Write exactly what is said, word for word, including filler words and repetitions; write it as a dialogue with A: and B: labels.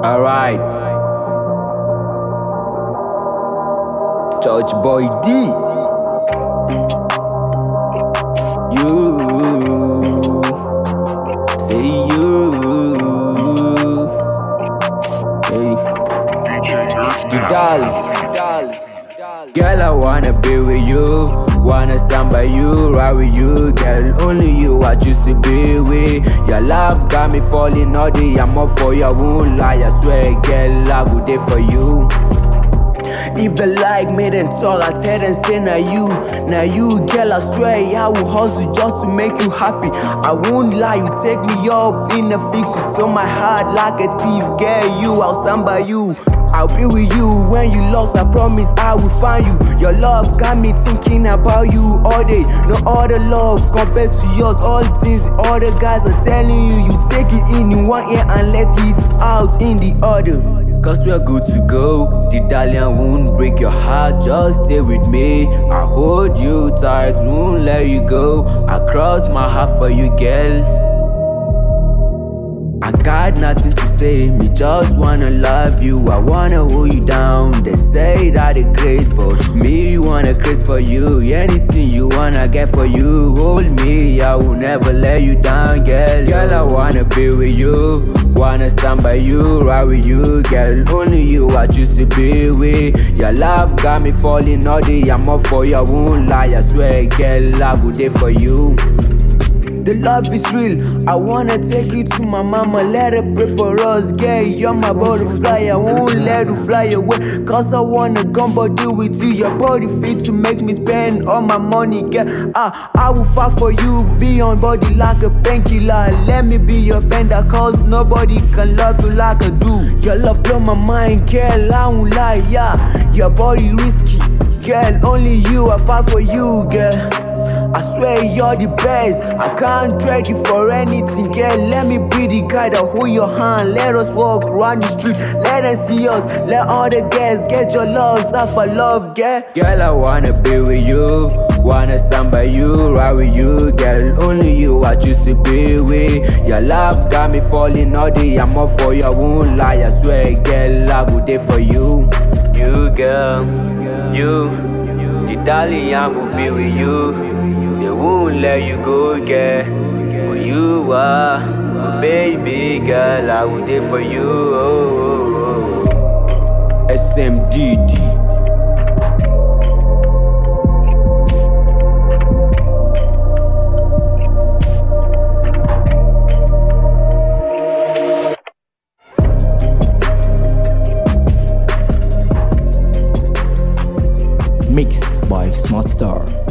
A: Alright, Church Boy D. You say you, hey, the dolls. Girl, I wanna be with you, wanna stand by you, ride with you. Girl, only you I choose to be with. Your love got me falling all day. I'm up for you, I won't lie. I swear, girl, I go there for you. If they like me, then talk, I tell them say na you, na you, girl, I swear I will hustle just to make you happy. I won't lie, you take me up in a fix, you stole my heart like a thief. Girl, you, I'll stand by you, I'll be with you when you lost, I promise I will find you. Your love got me thinking about you all day. No other love compared to yours. All the things the other guys are telling you, you take it in in one ear and let it out in the other. Cause we are good to go. The darling won't break your heart, just stay with me. I hold you tight, won't let you go. I cross my heart for you, girl. I got nothing to say, me just wanna love you. I wanna hold you down. They say that it crazy, but me wanna craze for you. Anything you wanna get for you, hold me, I will never let you down, girl. Girl, I wanna be with you, wanna stand by you, ride with you. Girl, only you I choose to be with. Your love got me falling all day. I'm up for you, I won't lie. I swear, girl, I go there for you. The love is real, I wanna take you to my mama, let her pray for us, girl, you're my butterfly, I won't let you fly away, cause I wanna gumbo deal with you, your body fit to make me spend all my money, girl, ah, I will fight for you, be on body like a painkiller, let me be your vendor, cause nobody can love you like I do, your love blow my mind, girl, I won't lie, yeah, your body risky, girl, only you, I fight for you, girl. I swear you're the best, I can't trade you for anything, girl. Let me be the guy that hold your hand. Let us walk around the street, let them see us. Let all the girls get your love, suffer love, girl. Girl, I wanna be with you, wanna stand by you, ride with you. Girl, only you I choose to be with. Your love got me falling all day. I'm up for you, I won't lie. I swear, girl, I go there for you. You, girl, you, the darling, I will be with you. They won't let you go, girl. For you are my baby girl, I will there for you. Oh, oh, oh. S M D D. Mixed by Smart Star.